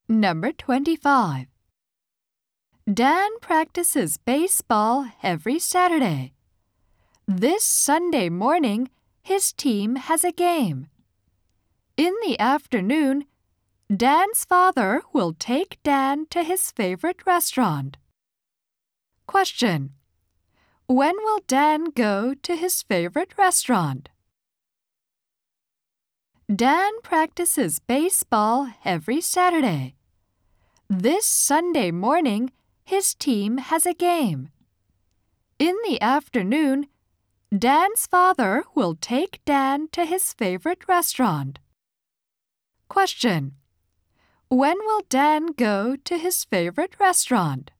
Number 25. Dan practices baseball every Saturday. This Sunday morning, his team has a game. In the afternoon, Dan's father will take Dan to his favorite restaurant. Question: when will Dan go to his favorite restaurant? Dan practices baseball every Saturday. This Sunday morning, his team has a game. In the afternoon, Dan's father will take Dan to his favorite restaurant. Question: when will Dan go to his favorite restaurant?